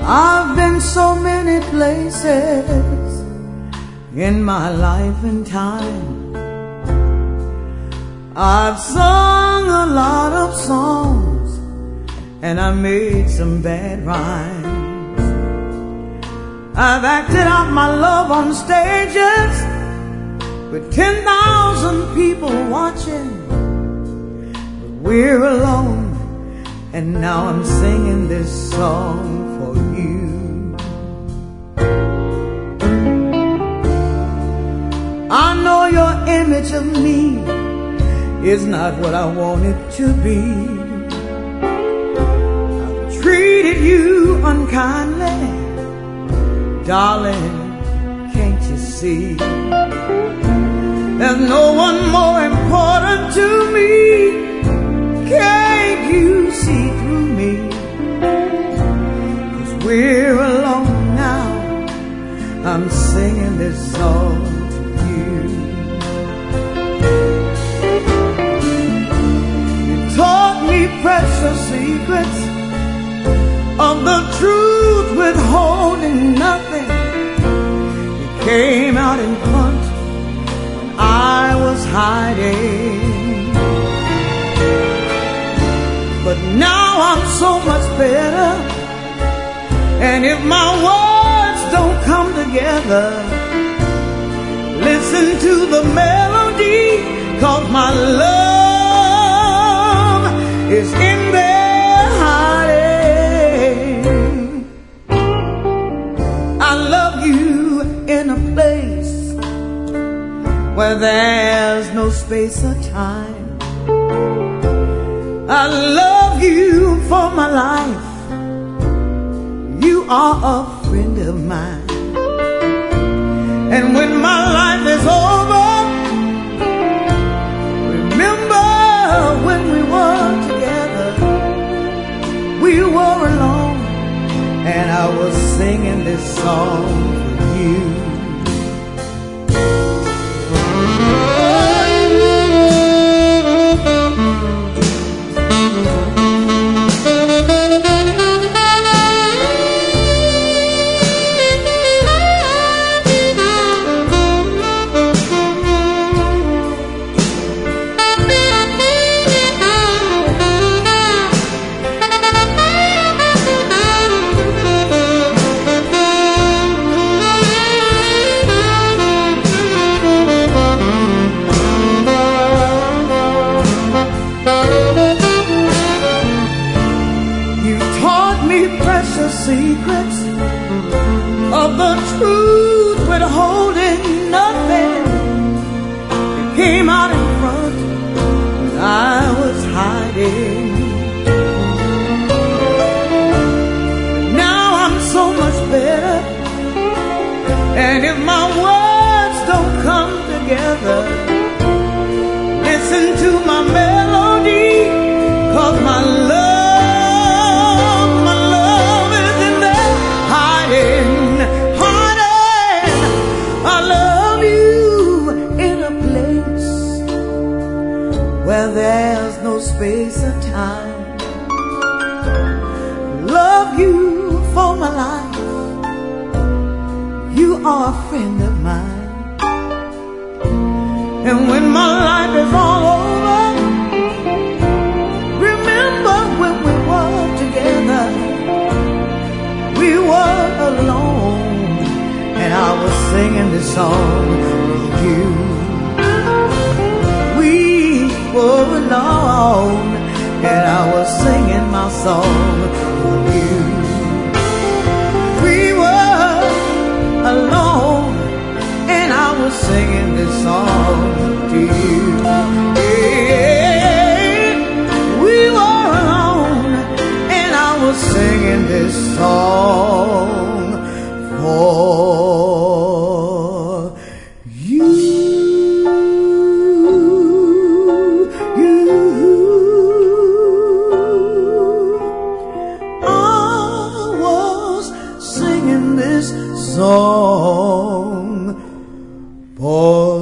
I've been so many places in my life and time. I've sung a lot of songs and I made some bad rhymes. I've acted out my love on stages with 10,000 people watching. But we're alone, and now I'm singing this song for you. I know your image of me is not what I want it to be. I've treated you unkindly, darling, can't you see? There's no one more important to me. Can't you see through me? 'Cause we're alone now, I'm singing this song to you. You taught me precious secrets of the truth, withholding nothing. You came out in front when I was hiding. But now I'm so much better, and if my words don't come together, listen to the melody, 'cause my love is in there hiding. I love you in a place where there's no space or time. I love you for my life. You are a friend of mine. And when my life is over, remember when we were together. We were alone, and I was singing this song for you. Secrets of the truth, withholding nothing. It came out in front when I was hiding. But now I'm so much better, and if my words don't come together, listen to my melody, 'cause my love where there's no space or time. Love you for my life. You are a friend of mine. And when my life is all over, remember when we were together. We were alone, and I was singing this song for you. Were alone, and I was singing my song for you. We were alone, and I was singing this song to you. Yeah. We were alone, and I was singing this song for you. Song for